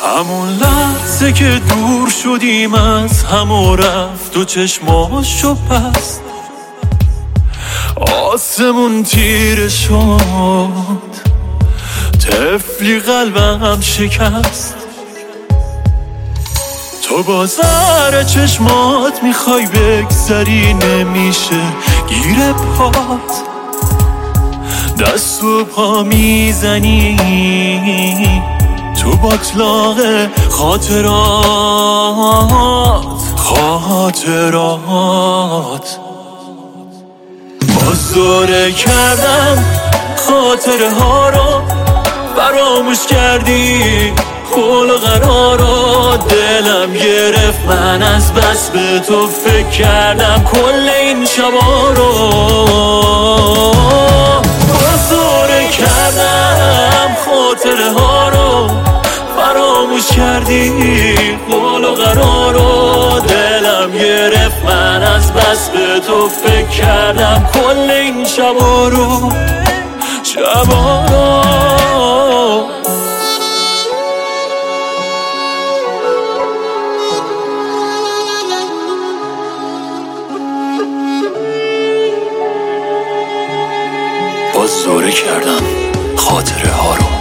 همون لحظه که دور شدیم از هم و رفت و چشماشو بست، آسمون تیره شد، طفلی قلبم شکست. تو با زهر چشمات میخوای بگذری، نمیشه گیر پات، دست و پا میزنی تو باطلاق خاطرات. بازداره کردم خاطره ها رو، فراموش کردی قول و قرارو، دلم گرفت من از بس به تو فکر کردم کل این شبا رو. بازداره کردم خاطره ها رو، فراموش کردی قول و قرارو، دلم گرفت من از بس به تو فکر کردم کل این شبا رو. بازداره کردم خاطره ها رو.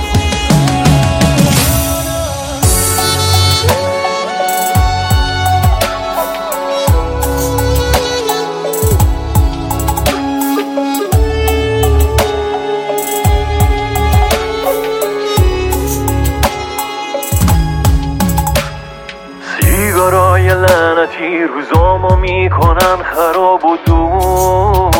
سیگارای لعنتی روزامو میکنن خراب و دود،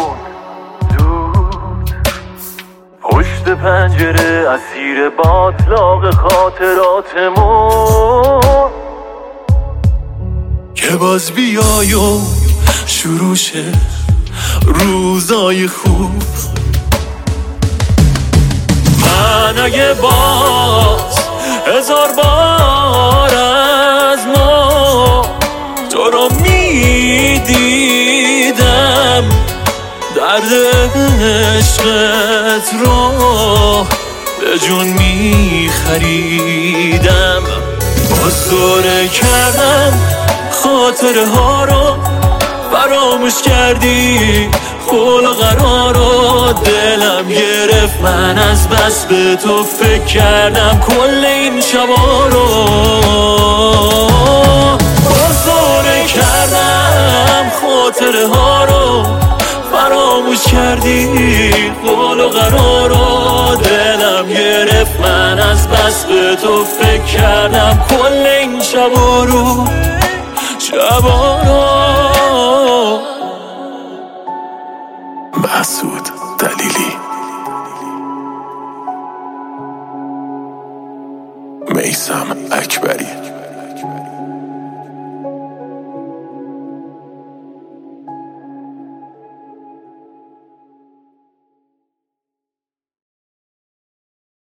پشت پنجره اسیر باطلاق خاطراتمون، که باز بیای و شروع شه روزای خوب. من اگه باز 1000 بار از ما تو رو میدیدم، درد عشقت رو به جون میخریدم. بازداره کردم خاطره ها رو، فراموش کردی قول و قرارو، دلم گرفت من از بس به تو فکر کردم کل این شبا رو. بازداره کردم خاطره ها رو، فراموش کردی قول و قرارو، دلم گرفت من از بس به تو فکر کردم کل این شبا رو. مسعود دلیلی، میثم اکبری.